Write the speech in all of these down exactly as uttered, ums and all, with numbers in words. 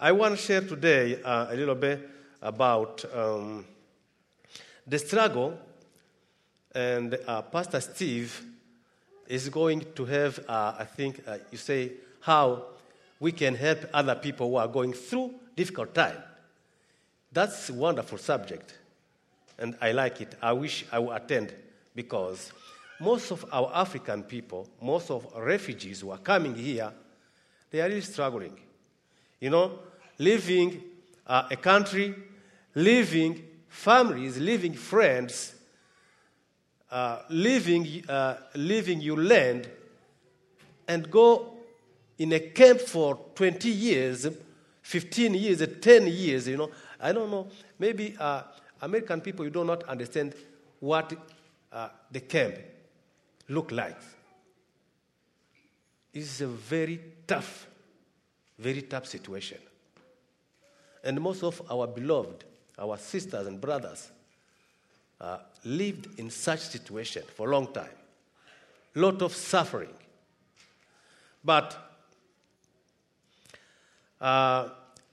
I want to share today uh, a little bit about um, the struggle, and uh, Pastor Steve is going to have, uh, I think, uh, you say, how we can help other people who are going through difficult time. That's a wonderful subject, and I like it. I wish I would attend, because most of our African people, most of our refugees who are coming here, they are really struggling. You know, leaving uh, a country, leaving families, leaving friends, uh, leaving, uh, leaving your land, and go in a camp for twenty years, fifteen years, ten years, you know. I don't know, maybe uh, American people, you do not understand what uh, the camp look like. It's a very tough, very tough situation. And most of our beloved, our sisters and brothers, uh, lived in such situation for a long time. Lot of suffering. But uh,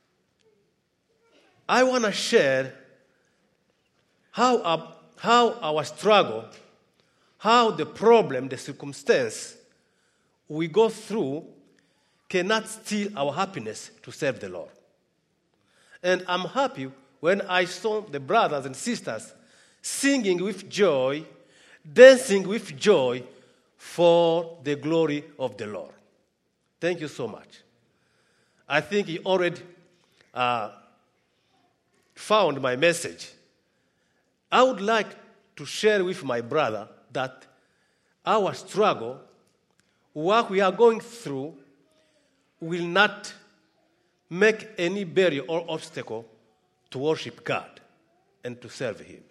I want to share how, uh, how our struggle, how the problem, the circumstance we go through cannot steal our happiness to serve the Lord. And I'm happy when I saw the brothers and sisters singing with joy, dancing with joy for the glory of the Lord. Thank you so much. I think you already uh, found my message. I would like to share with my brother that our struggle, what we are going through, will not make any barrier or obstacle to worship God and to serve Him.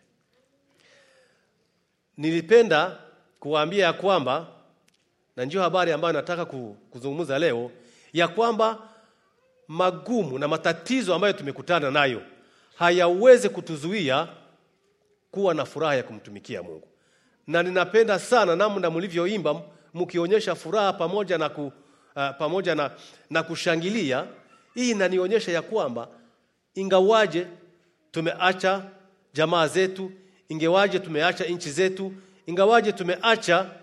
Nilipenda kuambia ya kwamba, na ndio habari ambayo nataka kuzungumza leo, ya kwamba magumu na matatizo ambayo tumekutana nayo hayawezi kutuzuia kuwa na furaha ya kumtumikia Mungu. Na ninapenda sana namna mlivyoimba mkionyesha furaha pamoja na ku, uh, pamoja na, na kushangilia. Hii inanionyesha ya kwamba ingawaje tumeacha jamaa zetu, ingawaje tumeacha nchi zetu, ingawaje tumeacha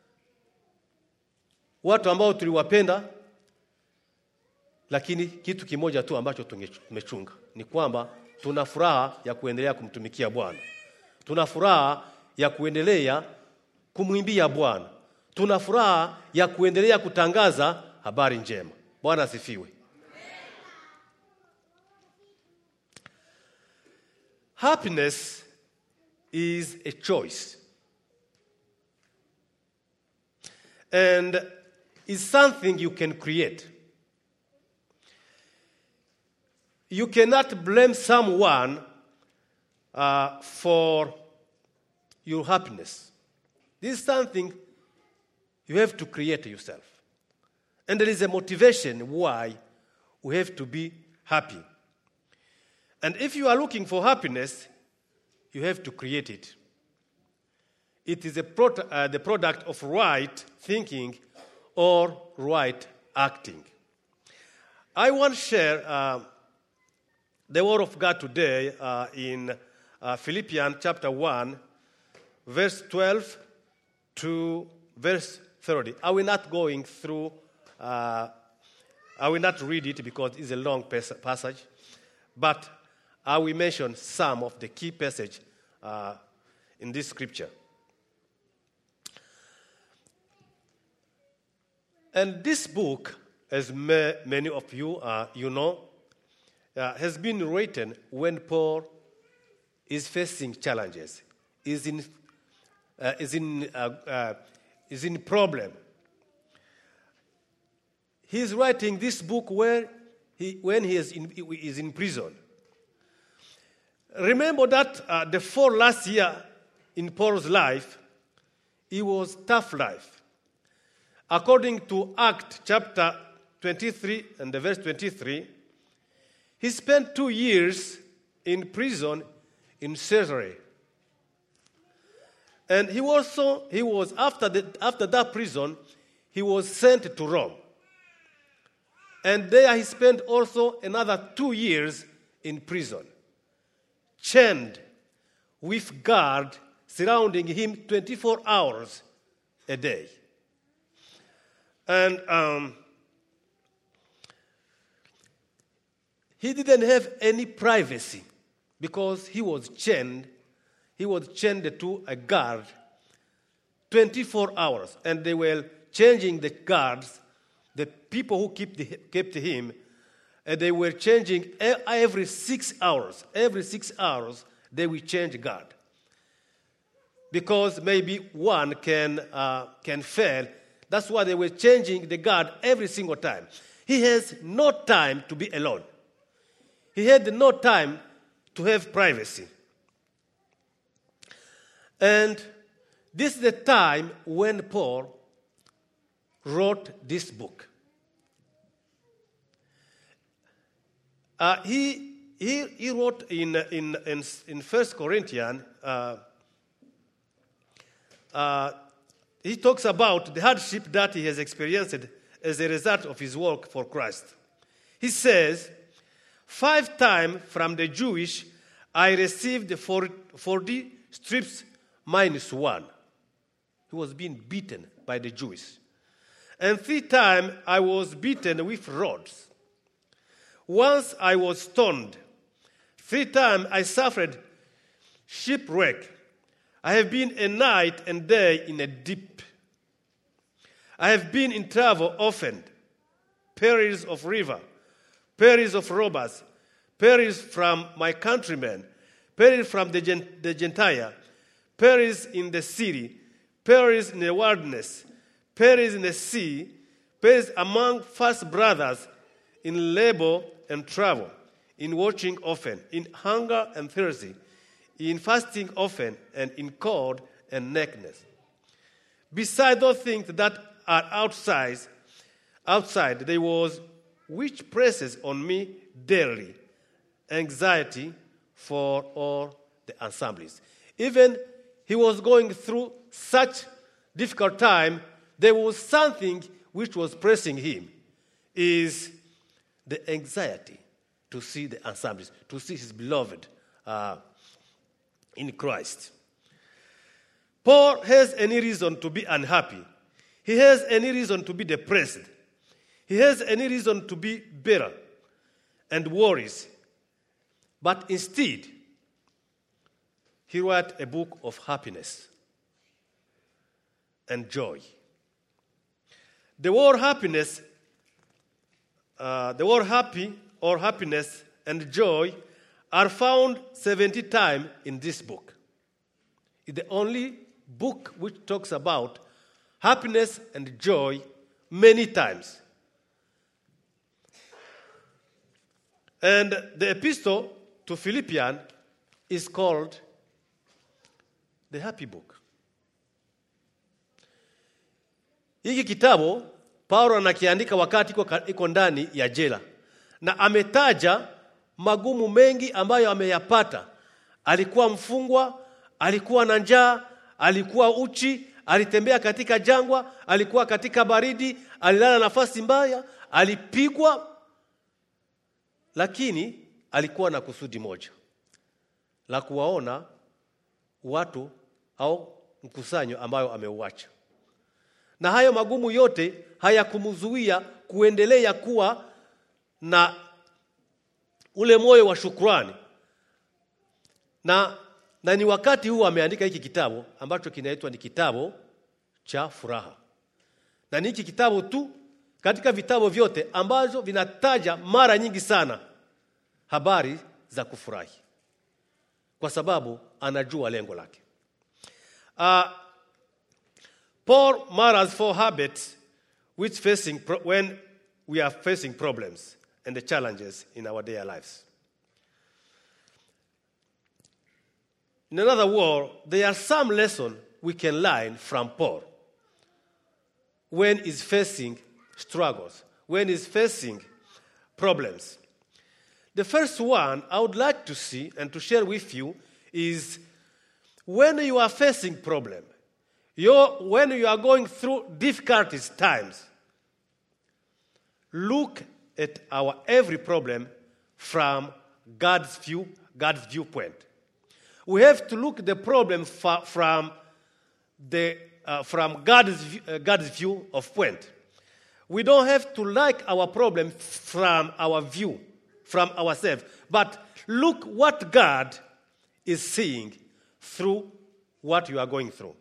watu ambao tuliwapenda, lakini kitu kimoja tu ambacho tumechunga ni kwamba tuna furaha ya kuendelea kumtumikia Bwana. Tuna furaha ya kuendelea kumwimbia Bwana. Tuna furaha ya kuendelea kutangaza habari njema. Bwana asifiwe. Happiness is a choice. And is something you can create. You cannot blame someone uh, for your happiness. This is something you have to create yourself. And there is a motivation why we have to be happy. And if you are looking for happiness, you have to create it. It is a pro- uh, the product of right thinking or right acting. I want to share uh, the word of God today uh, in uh, Philippians chapter one, verse twelve to verse thirty. I will not going through, uh, I will not read it because it's a long passage, but I will mention some of the key passages uh, in this scripture. And this book, as ma- many of you uh, you know, uh, has been written when Paul is facing challenges, is in uh, is in uh, uh, is in problem. He is writing this book where he when he is in is in prison. Remember that uh, the four last year in Paul's life, it was tough life. According to Acts chapter twenty-three and the verse twenty-three, he spent two years in prison in Caesarea. And he also he was after the, after that prison, he was sent to Rome. And there he spent also another two years in prison, chained with guard surrounding him twenty-four hours a day. And um, he didn't have any privacy because he was chained. He was chained to a guard twenty-four hours, and they were changing the guards, the people who kept, the, kept him, and they were changing every six hours. Every six hours, they will change guard. Because maybe one can, uh, can fail. That's why they were changing the guard every single time. He has no time to be alone. He had no time to have privacy. And this is the time when Paul wrote this book. Uh, he, he, he wrote in, in, in, in First Corinthians, uh, uh, he talks about the hardship that he has experienced as a result of his work for Christ. He says, five times from the Jewish, I received forty strips minus one. He was being beaten by the Jews. And three times I was beaten with rods. Once I was stoned. Three times I suffered shipwreck. I have been a night and day in a deep. I have been in travel often, perils of river, perils of robbers, perils from my countrymen, perils from the, Gent- the Gentile, perils in the city, perils in the wilderness, perils in the sea, perils among false brothers, in labor and travel, in watching often, in hunger and thirsty, in fasting often, and in cold and nakedness. Beside those things that are outside, outside there was which presses on me daily, anxiety for all the assemblies. Even he was going through such difficult time, there was something which was pressing him, is the anxiety to see the assemblies, to see his beloved uh, in Christ. Paul has any reason to be unhappy. He has any reason to be depressed. He has any reason to be bitter and worries. But instead, he wrote a book of happiness and joy. The word happiness, uh, the word happy or happiness and joy are found seventy times in this book. It's the only book which talks about happiness and joy many times. And the epistle to Philippians is called the happy book. Hiki kitabu Paulo anakiandika wakati iko ndani ya jela, na ametaja magumu mengi ambayo ameyapata. Alikuwa mfungwa, alikuwa na njaa, alikuwa uchi, alitembea katika jangwa, alikuwa katika baridi, alilala nafasi mbaya, alipigwa, lakini alikuwa na kusudi moja la kuwaona watu au mkusanyo ambayo ameuacha. Na hayo magumu yote hayakumzuia kuendelea kuwa na ule moyo wa shukrani. Na, na ni wakati huu ameandika hiki kitabu ambacho kinaitwa ni kitabu cha furaha. Na ni hiki kitabu tu katika vitabu vyote ambazo vinataja mara nyingi sana habari za kufurahi, kwa sababu anajua lengo lake. Uh, Paul marks four habits which facing pro- when we are facing problems and the challenges in our daily lives. In another word, there are some lessons we can learn from Paul when he's facing struggles, when he's facing problems. The first one I would like to see and to share with you is when you are facing problem, you're, when you are going through difficult times, look at our every problem from God's view, God's viewpoint. We have to look at the problem fa- from the uh, from God's view, uh, God's view of point. We don't have to like our problem from our view, from ourselves, but look what God is seeing through what you are going through.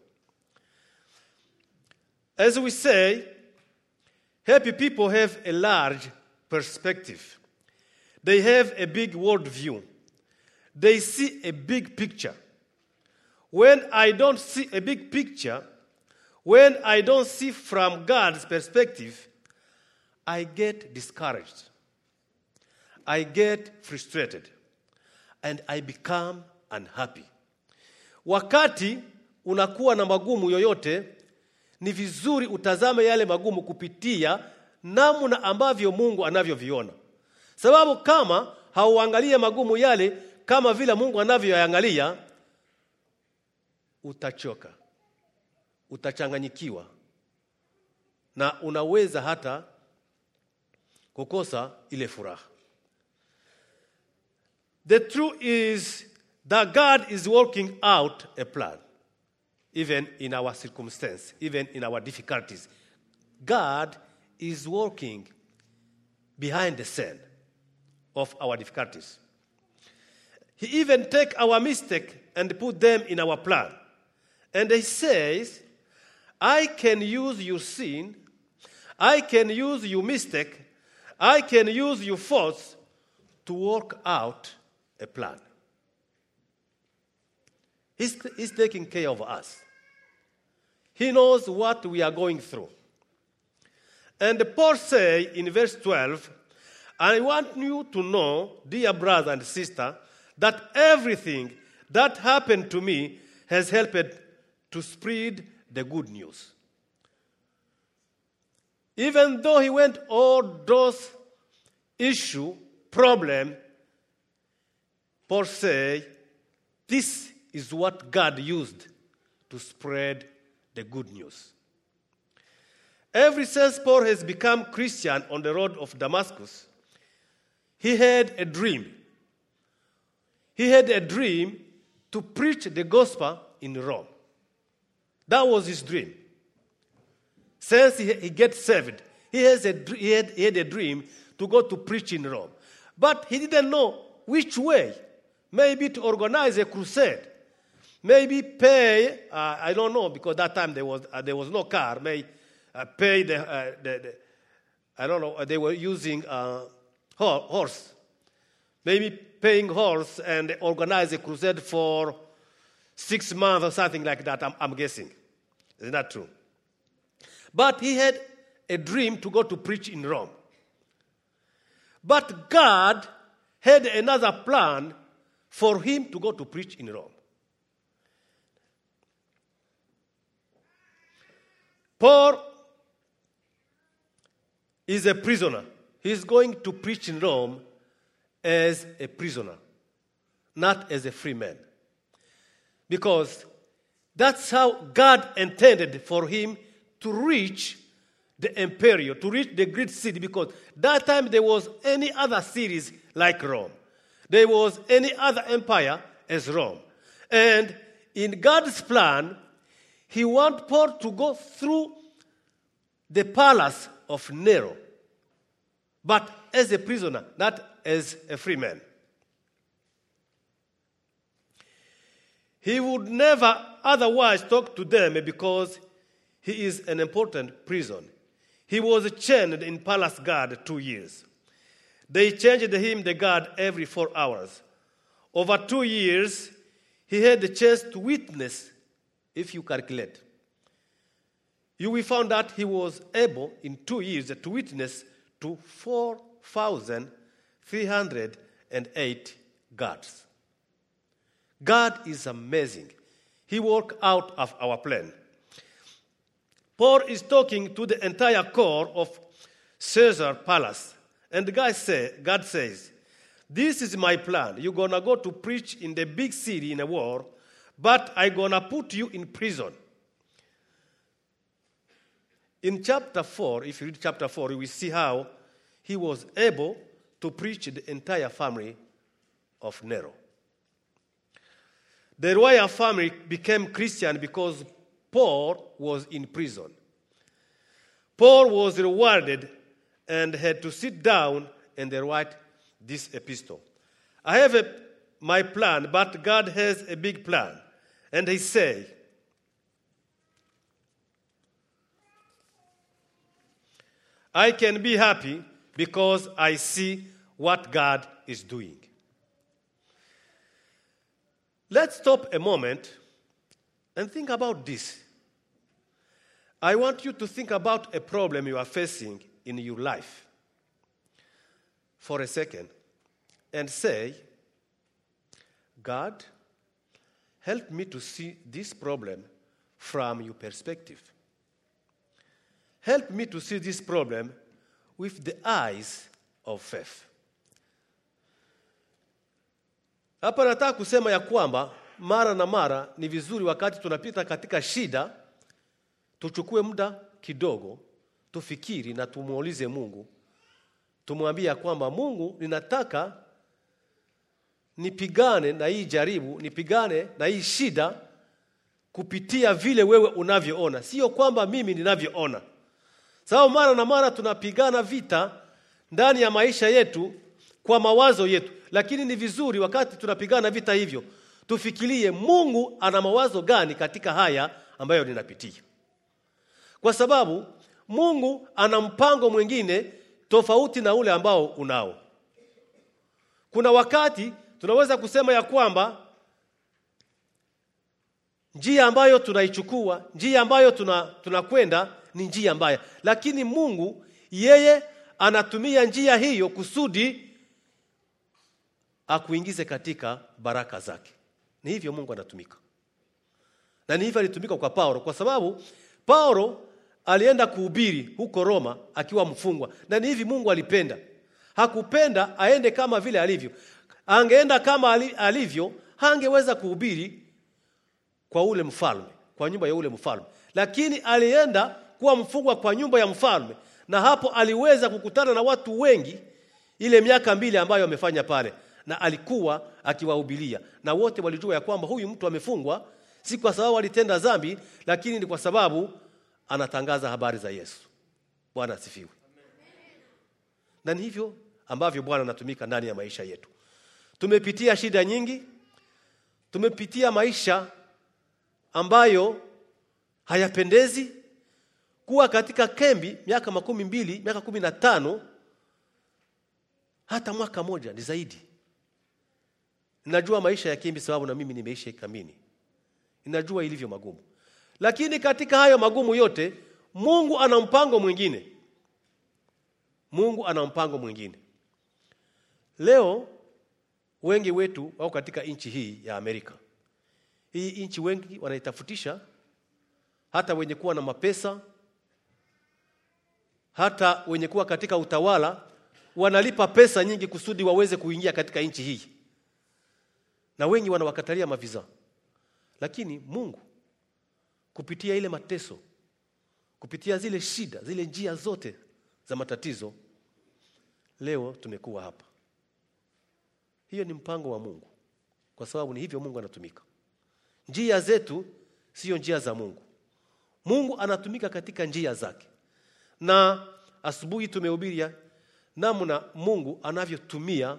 As we say, happy people have a large perspective. They have a big world view. They see a big picture. When I don't see a big picture, when I don't see from God's perspective, I get discouraged. I get frustrated. And I become unhappy. Wakati unakuwa na magumu yoyote, ni vizuri utazame yale magumu kupitia namna ambavyo Mungu anavyoviona. Sababu kama hauangalie magumu yale kama vile Mungu anavyoyaangalia, utachoka, utachanganyikiwa, na unaweza hata kukosa ile furaha. The truth is that God is working out a plan, even in our circumstance, even in our difficulties. God is working behind the scene of our difficulties. He even take our mistake and put them in our plan. And he says, I can use your sin, I can use your mistake, I can use your faults to work out a plan. He's, he's taking care of us. He knows what we are going through. And Paul says in verse twelve, I want you to know, dear brother and sister, that everything that happened to me has helped to spread the good news. Even though he went all those issue, problem, Paul says, this is what God used to spread the good news. Ever since Paul has become Christian on the road of Damascus, he had a dream. He had a dream to preach the gospel in Rome. That was his dream. Since he, he gets saved, he, has a, he, had, he had a dream to go to preach in Rome. But he didn't know which way. Maybe to organize a crusade. Maybe pay, uh, I don't know, because that time there was, uh, there was no car. May uh, pay the, uh, the, the, I don't know, they were using uh, horse. Maybe paying horse and organize a crusade for six months or something like that, I'm, I'm guessing. Isn't that true? But he had a dream to go to preach in Rome. But God had another plan for him to go to preach in Rome. Paul is a prisoner. He's going to preach in Rome as a prisoner, not as a free man. Because that's how God intended for him to reach the empire, to reach the great city, because that time there was any other cities like Rome. There was any other empire as Rome. And in God's plan, he wants Paul to go through the palace of Nero, but as a prisoner, not as a free man. He would never otherwise talk to them because he is an important prison. He was chained in palace guard two years. They changed him the guard every four hours. Over two years, he had the chance to witness, if you calculate. You will find that he was able, in two years, to witness to four thousand three hundred eight guards. God is amazing. He worked out of our plan. Paul is talking to the entire core of Caesar Palace. And the guy say, God says, this is my plan. You're going to go to preach in the big city in a war, but I'm going to put you in prison. In chapter four, if you read chapter four, you will see how he was able to preach the entire family of Nero. The royal family became Christian because Paul was in prison. Paul was rewarded and had to sit down and write this epistle. I have a, my plan, but God has a big plan. And he said, I can be happy because I see what God is doing. Let's stop a moment and think about this. I want you to think about a problem you are facing in your life for a second and say, God, help me to see this problem from your perspective. Help me to see this problem with the eyes of faith. Hapa nataka kusema ya kwamba mara na mara ni vizuri wakati tunapita katika shida tuchukue muda kidogo tufikiri na tumuulize Mungu. Tumwambie ya kwamba Mungu, ninataka nipigane na hii jaribu, nipigane na hii shida kupitia vile wewe unavyoona, sio kwamba mimi ninavyoona. Sababu mara na mara tunapigana vita ndani ya maisha yetu kwa mawazo yetu, lakini ni vizuri wakati tunapigana vita hivyo tufikirie Mungu ana mawazo gani katika haya ambayo ninapitia. Kwa sababu Mungu ana mpango mwingine tofauti na ule ambao unao. Kuna wakati tunaweza kusema ya kwamba njia ambayo tunaichukua, njia ambayo tunakwenda tuna ni njia mbaya, lakini Mungu yeye anatumia njia hiyo kusudi akuingize katika baraka zake. Ni hivyo Mungu anatumika. Na ni hivyo alitumika kwa Paulo, kwa sababu Paulo alienda kuhubiri huko Roma akiwa mfungwa. Na ni hivi Mungu alipenda. Hakupenda aende kama vile alivyo. Angeenda kama alivyo, hangeweza kuhubiri kwa ule mfalme, kwa nyumba ya ule mfalme. Lakini alienda kuwa mfungwa kwa nyumba ya mfalme, na hapo aliweza kukutana na watu wengi ile miaka mbili ambayo amefanya pale, na alikuwa akiwahubiria. Na wote walijua ya kwamba huyu mtu amefungwa si kwa sababu alitenda dhambi, lakini ni kwa sababu anatangaza habari za Yesu. Bwana asifiwe. Na ni hivyo ambavyo Bwana anatumika ndani ya maisha yetu. Tumepitia shida nyingi, tumepitia maisha ambayo hayapendezi, kuwa katika kembi miaka makumi mbili, miaka kumi na tano, hata mwaka moja ni zaidi. Ninajua maisha ya kembi sababu na mimi nimeishi kambini. Ninajua ilivyo magumu. Lakini katika hayo magumu yote, Mungu ana mpango mwingine. Mungu ana mpango mwingine. Leo wengi wetu wako katika nchi hii ya Amerika. Hii nchi wengi wanaitafutisha, hata wenye kuwa na mapesa, hata wenye kuwa katika utawala wanalipa pesa nyingi kusudi waweze kuingia katika nchi hii. Na wengi wanawakatalia maviza. Lakini Mungu kupitia ile mateso, kupitia zile shida, zile njia zote za matatizo, leo tumekuwa hapa. Hiyo ni mpango wa Mungu, kwa sababu ni hivyo Mungu anatumika. Njia zetu sio njia za Mungu. Mungu anatumika katika njia zake. Na asubuhi tumehubiria namna Mungu anavyotumia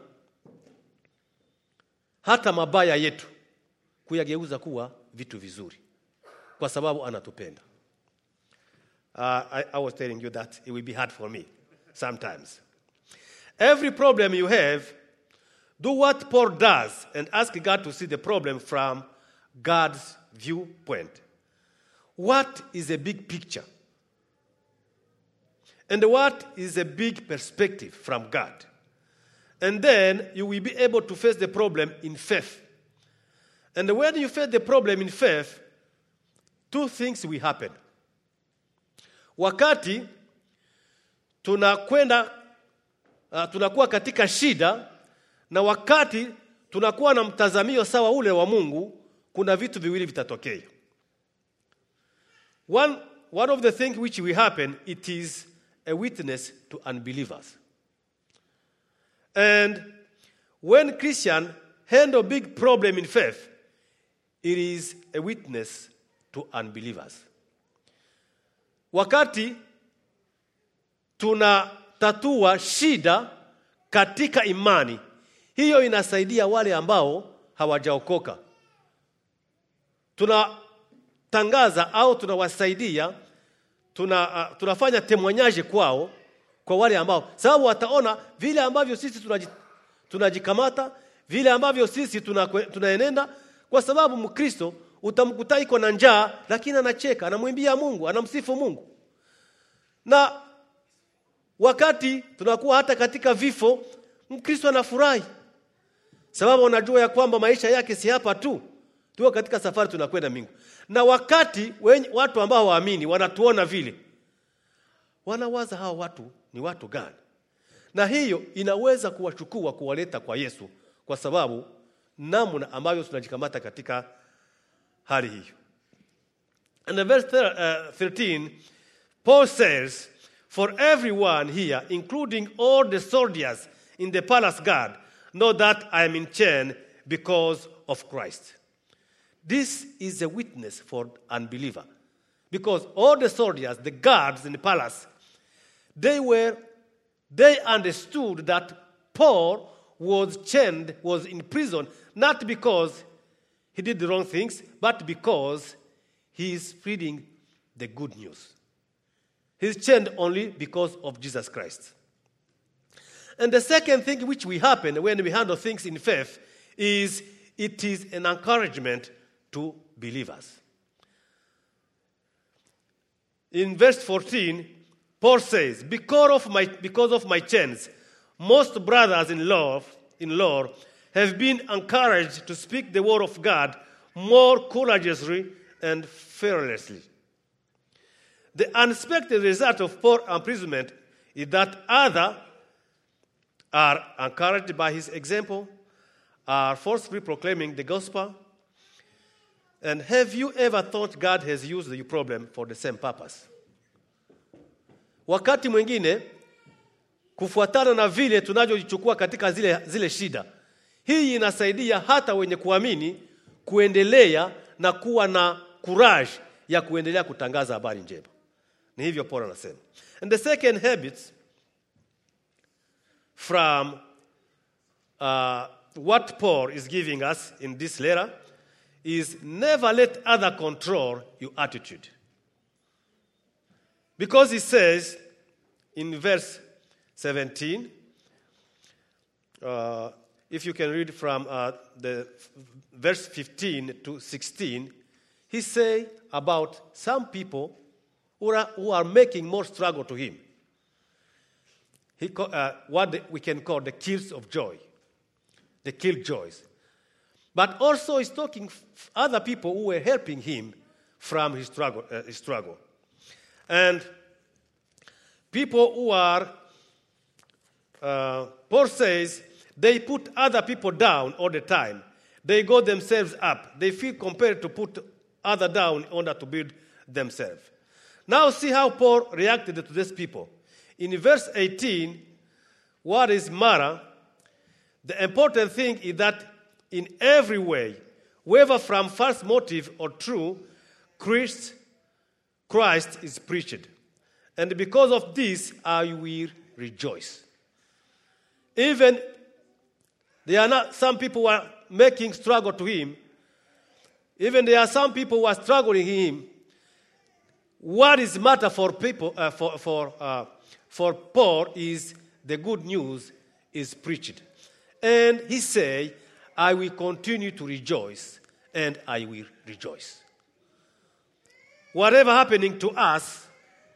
hata mabaya yetu kuyageuza kuwa vitu vizuri, kwa sababu anatupenda. Uh, I, I was telling you that it will be hard for me sometimes. Every problem you have, do what Paul does and ask God to see the problem from God's viewpoint. What is a big picture? And what is a big perspective from God? And then you will be able to face the problem in faith. And when you face the problem in faith, two things will happen. Wakati tunakwenda uh, tunakuwa katika shida, na wakati tunakuwa na mtazamio sawa ule wa Mungu, kuna vitu viwili vitatokea. One one of the things which will happen, it is a witness to unbelievers. And when Christians handle big problem in faith, it is a witness to unbelievers. Wakati tunatatua shida katika imani, hiyo inasaidia wale ambao hawajaokoka. Tunatangaza au tunawasaidia, tuna, uh, tunafanya temwanyaje kwao, kwa wale ambao, sababu wataona vile ambavyo sisi tunajikamata, vile ambavyo sisi tunaenenda, kwa sababu Mkristo utamkuta iko na njaa lakini anacheka, anamwimbia Mungu, anamsifu Mungu. Na wakati tunakuwa hata katika vifo, Mkristo anafurahi, sababu anajua ya kwamba maisha yake si hapa tu, tuko katika safari tunakwenda mbingu. Na wakati wenye, watu ambao waamini wanatuona vile, wanawaza hao watu ni watu gani? Na hiyo inaweza kuwachukua kuwaleta kwa Yesu, kwa sababu namna ambavyo tunajikamata katika hali hiyo. And in verse thirteen, Paul says, "For everyone here, including all the soldiers in the palace guard, know that I am in chain because of Christ." This is a witness for unbeliever. Because all the soldiers, the guards in the palace, they were, they understood that Paul was chained, was in prison, not because he did the wrong things, but because he is spreading the good news. He's chained only because of Jesus Christ. And the second thing which will happen when we handle things in faith is it is an encouragement to believers. In verse fourteen, Paul says, because of my, because of my chains, most brothers in law, in law have been encouraged to speak the word of God more courageously and fearlessly. The unexpected result of Paul's imprisonment is that others are encouraged by his example, are forcefully proclaiming the gospel. And have you ever thought God has used your problem for the same purpose? Wakati mwingine, kufuatana na vile tunavyojichukua katika zile, zile shida, hii inasaidia hata wenye kuamini kuendelea na kuwa na courage ya kuendelea kutangaza habari njema. Ni hivyo Paul anasema. And the second habit from uh, what Paul is giving us in this letter is never let other control your attitude. Because he says in verse seventeen, uh, if you can read from uh, the verse fifteen to sixteen, he say about some people who are, who are making more struggle to him. He uh, what the, we can call the kills of joy, the killjoys. But also he's talking f- other people who were helping him from his struggle. Uh, his struggle. And people who are, uh, Paul says, they put other people down all the time. They go themselves up. They feel compelled to put other down in order to build themselves. Now see how Paul reacted to these people. In verse eighteen, what is matter? The important thing is that in every way, whether from false motive or true, Christ, Christ is preached. And because of this, I will rejoice. Even there are not some people who are making struggle to him. Even there are some people who are struggling him. What is matter for people uh, for for uh, for Paul is the good news is preached, and he say, "I will continue to rejoice, and I will rejoice." Whatever happening to us,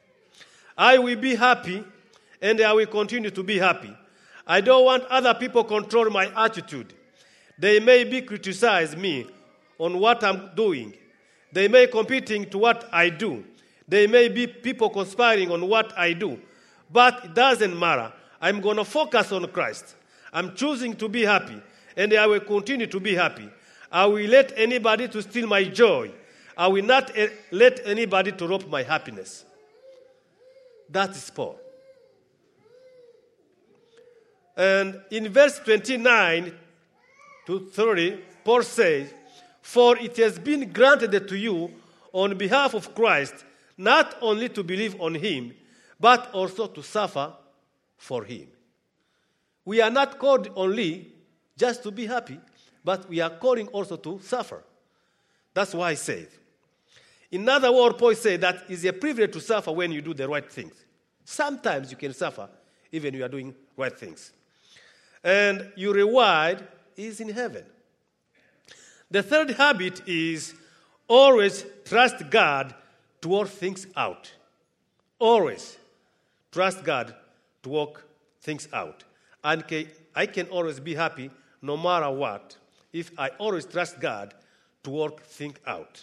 I will be happy, and I will continue to be happy. I don't want other people control my attitude. They may be criticize me on what I'm doing. They may competing to what I do. They may be people conspiring on what I do. But it doesn't matter. I'm going to focus on Christ. I'm choosing to be happy, and I will continue to be happy. I will let anybody to steal my joy. I will not let anybody to rob my happiness. That is Paul. And in verse twenty-nine to thirty, Paul says, "For it has been granted to you on behalf of Christ, not only to believe on him, but also to suffer for him." We are not called only just to be happy, but we are calling also to suffer. That's why I said. In other words, Paul said that it's a privilege to suffer when you do the right things. Sometimes you can suffer even when you are doing right things. And your reward is in heaven. The third habit is always trust God to work things out. Always trust God to work things out. And I can always be happy no matter what if I always trust God to work things out.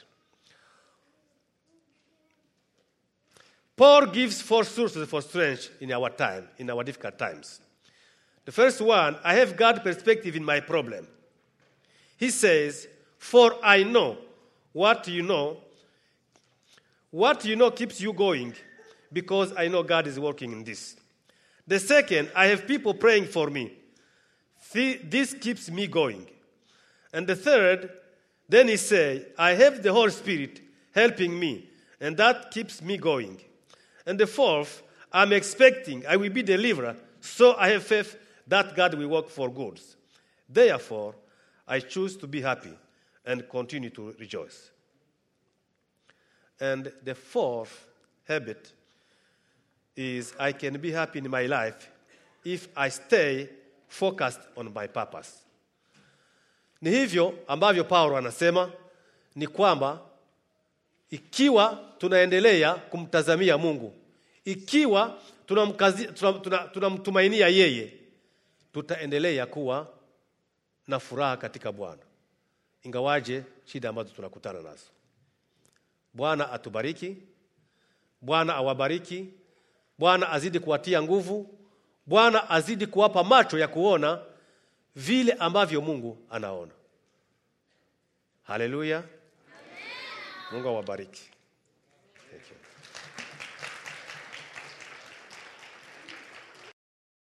Paul gives four sources for strength in our time, in our difficult times. The first one, I have God's perspective in my problem. He says, "For I know what you know. What you know keeps you going, because I know God is working in this." The second, I have people praying for me. This keeps me going. And the third, then he says, I have the Holy Spirit helping me, and that keeps me going. And the fourth, I'm expecting I will be delivered, so I have faith that God will work for good. Therefore, I choose to be happy and continue to rejoice. And the fourth habit is I can be happy in my life if I stay focused on my purpose. Ni hivyo ambavyo Paulo anasema ni kwamba ikiwa tunaendelea kumtazamia Mungu, ikiwa tunamtumainia tuna, tuna yeye, tutaendelea kuwa na furaha katika Bwana, ingawaje shida ambazo tunakutana nazo. Bwana atubariki, Bwana awabariki, Bwana azidi kuwatia nguvu, Bwana azidi kuwapa macho ya kuona vile ambavyo Mungu anaona. Haleluya. Mungu awabariki. Thank you.